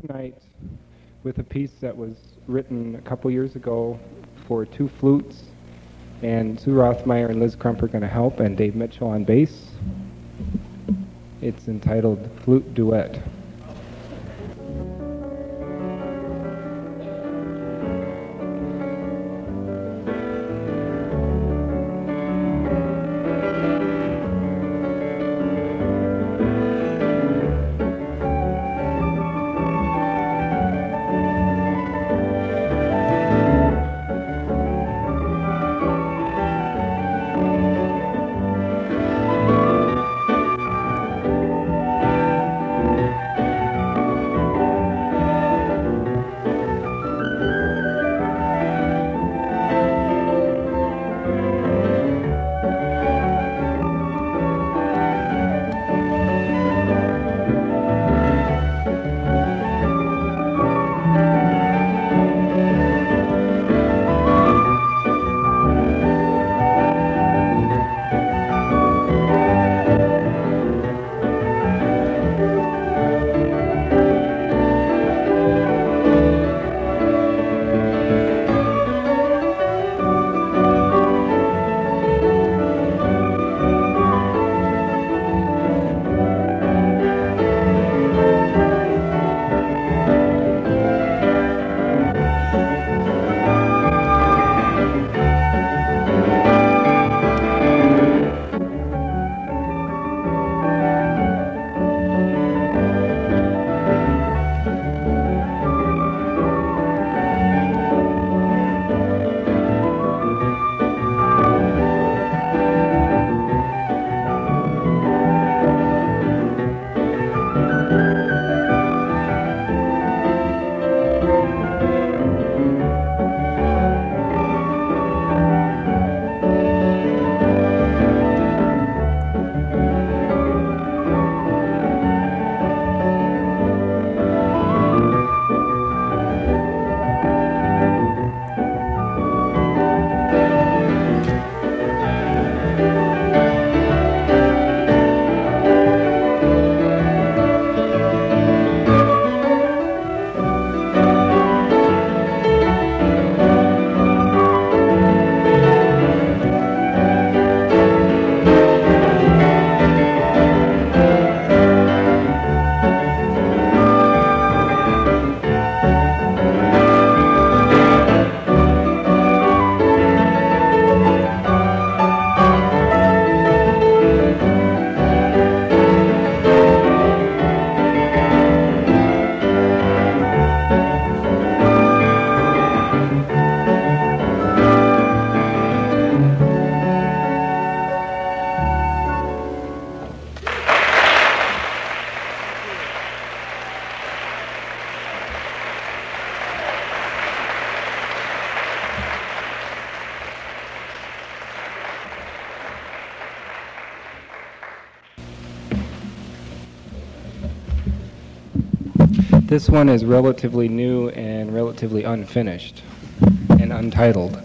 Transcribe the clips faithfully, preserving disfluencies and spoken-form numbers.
tonight with a piece that was written a couple years ago for two flutes, and Sue Rothmeyer and Liz Crump are going to help, and Dave Mitchell on bass. It's entitled Flute Duet. This one is relatively new and relatively unfinished and untitled.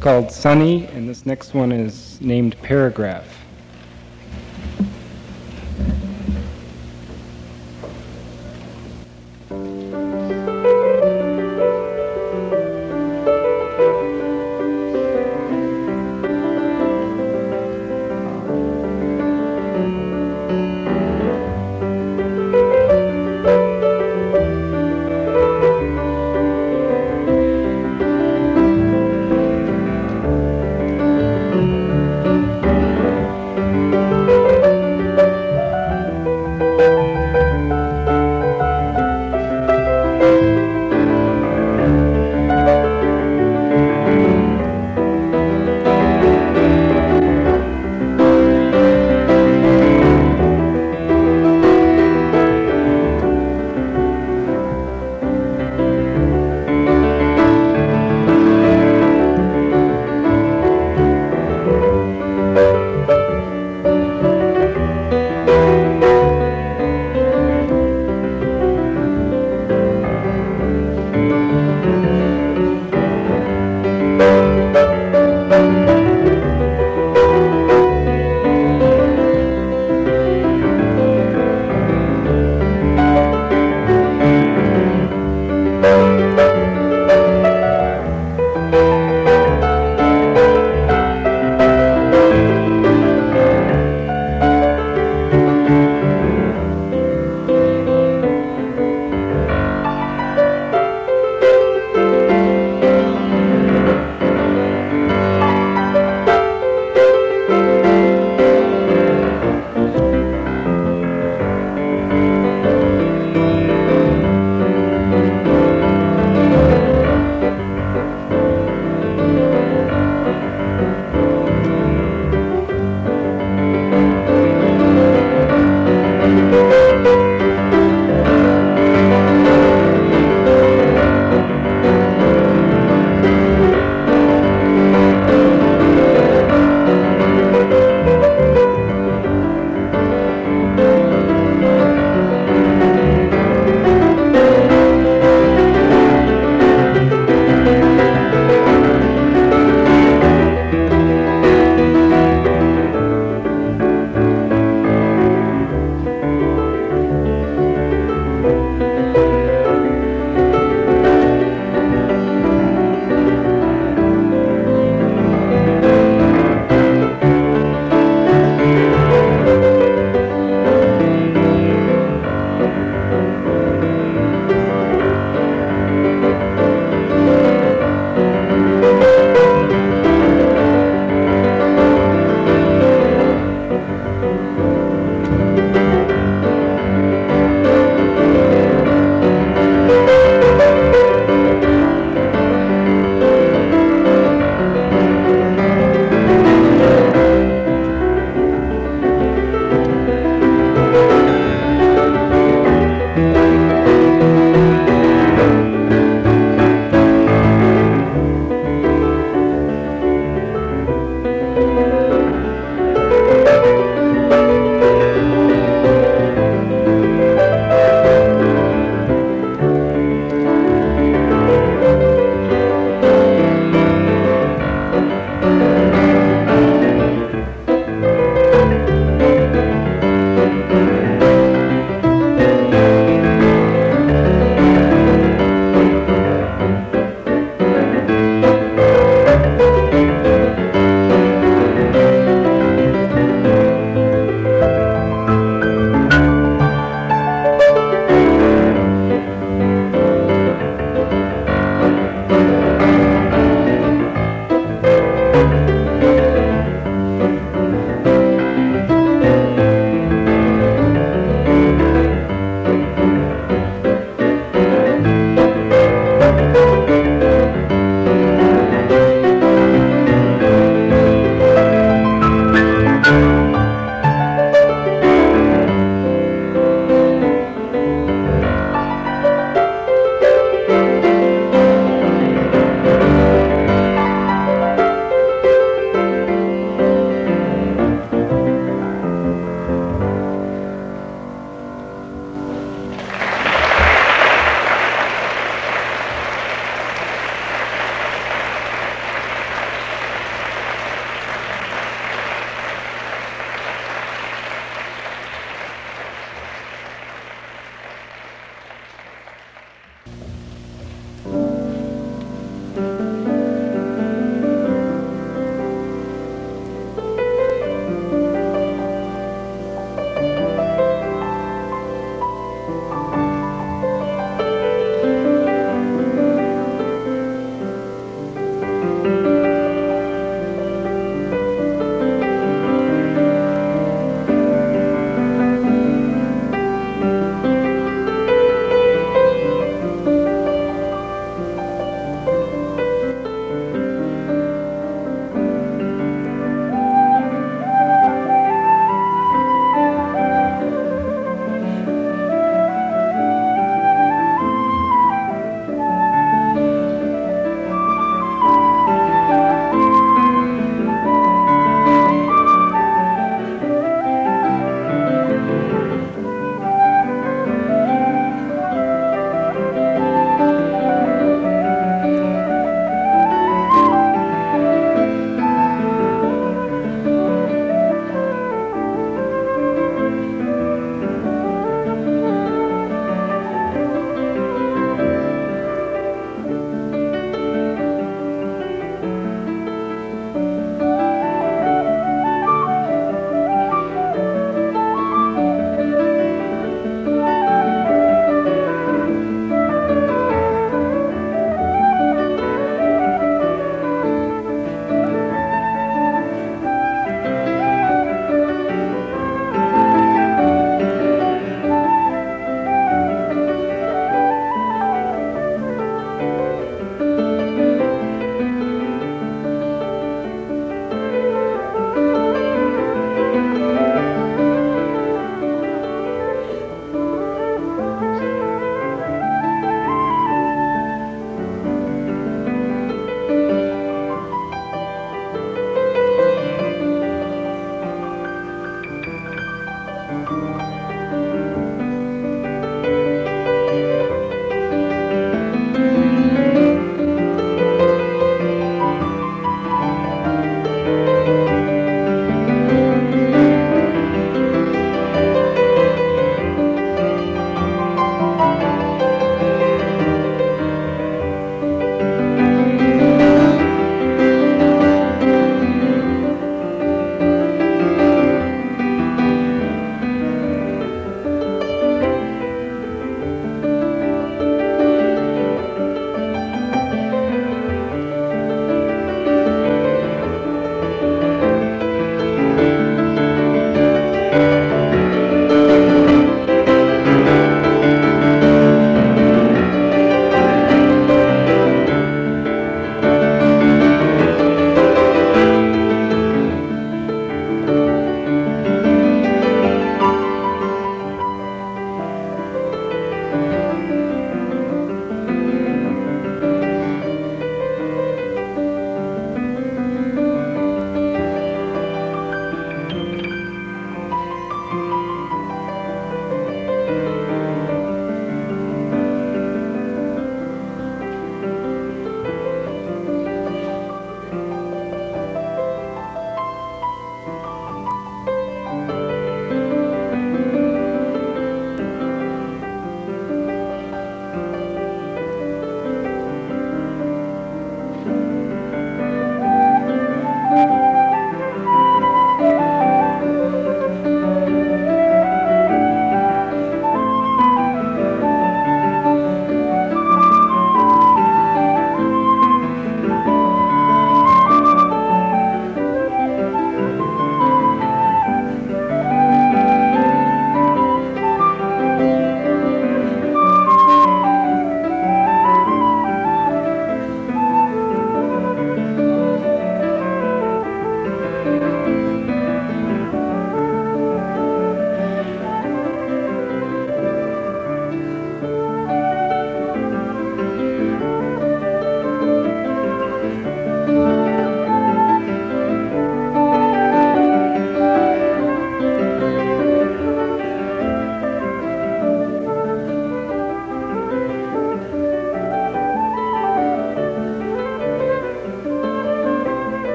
called Sunny, and this next one is named Paragraph.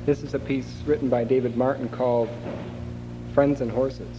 This is a piece written by David Martin called Friends and Horses.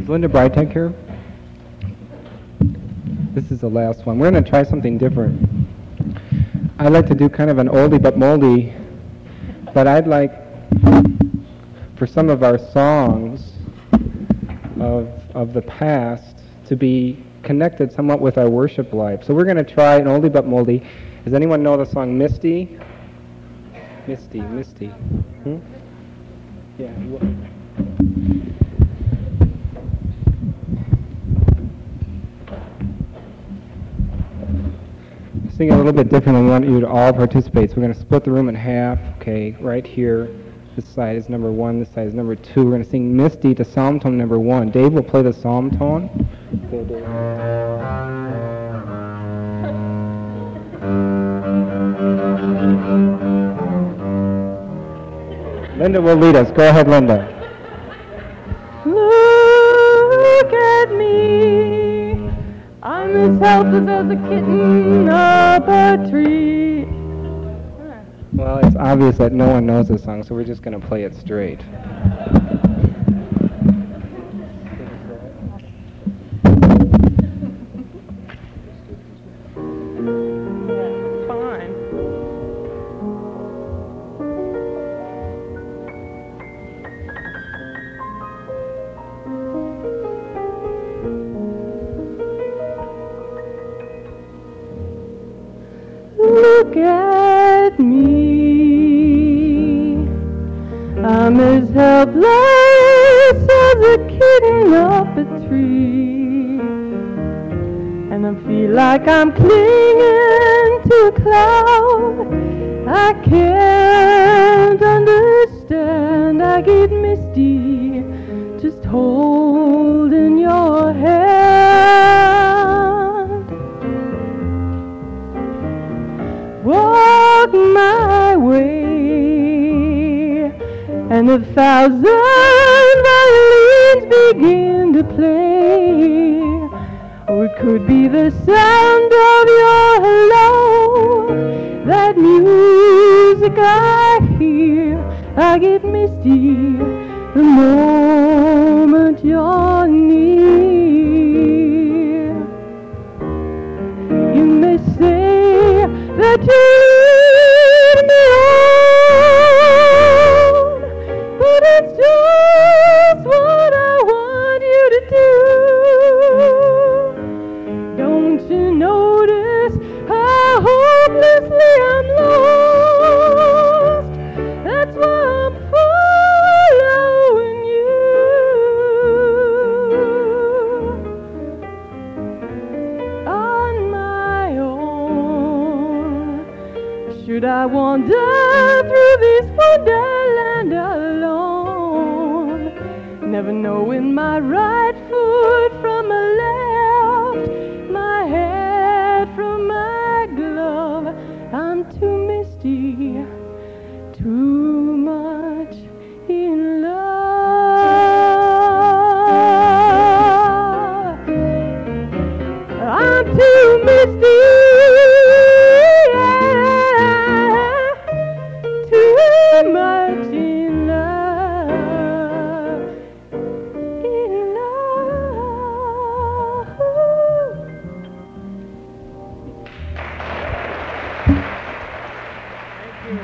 Is Linda Breitek here? This is the last one. We're going to try something different. I'd like to do kind of an oldie but moldy, but I'd like for some of our songs of of the past to be connected somewhat with our worship life. So we're going to try an oldie but moldy. Does anyone know the song Misty? Misty, Misty. Hmm? Yeah. Sing a little bit differently. We want you to all participate. So we're going to split the room in half. Okay, right here. This side is number one. This side is number two. We're going to sing Misty to psalm tone number one. Dave will play the psalm tone. Okay, Dave. Linda will lead us. Go ahead, Linda. Look at me. I'm as helpless as a kitten up a tree. Well, it's obvious that no one knows this song, so we're just going to play it straight. Fine. Look at me. I'm as helpless as a kitten up a tree, and I feel like I'm clinging to a cloud. I can't understand. I get misty just holding your hand. Walk my way, and a thousand violins begin to play. Or it could be the sound of your hello, that music I hear. I get misty the moment you're near. You may say that you lead me on, but it's just what I want you to do. Don't you notice how hopelessly I'm lost? That's why I'm following you. On my own, should I wander through this wonderland alone, never knowing my right foot from my left, my head from my glove? I'm too misty, too much in love. I'm too misty, yeah, too much in love, in love. Thank you.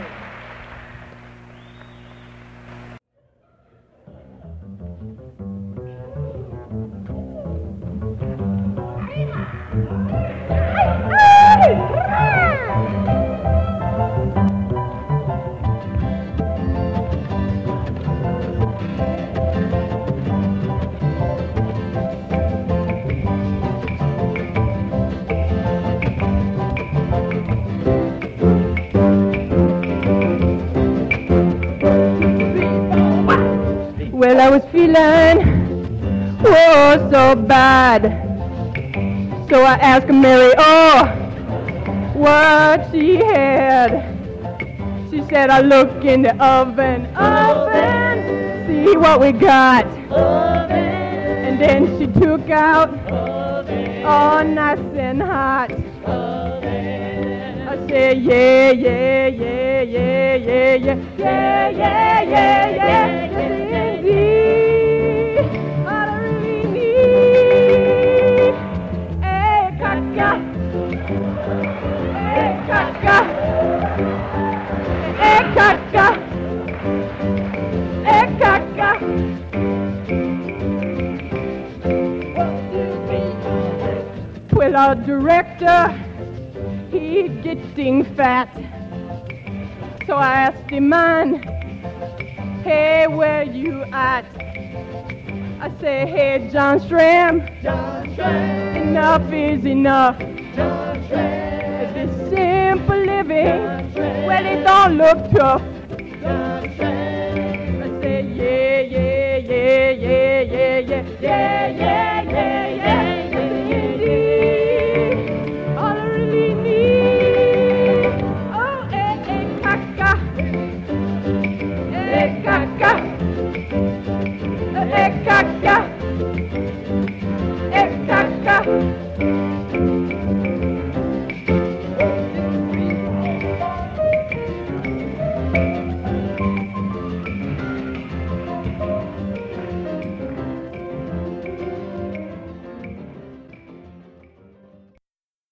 Well, I was feeling, oh, so bad. So I asked Mary, oh, what she had. She said, I look in the oven, oven, see what we got. Oven. And then she took out, oven, all nice and hot. Oven. I said, yeah, yeah, yeah, yeah, yeah, yeah, yeah, yeah, yeah, yeah, yeah, indeed. All I really the director, he getting fat. So I asked him, man, hey, where you at? I say, hey, John Stram, John Stram, enough is enough. John Stram, this simple living, well, it don't look tough. John Stram, I say, yeah, yeah, yeah, yeah, yeah, yeah, yeah, yeah, yeah, yeah, yeah, yeah. All I really need, oh, eh, eh, caca, eh, caca, eh, caca.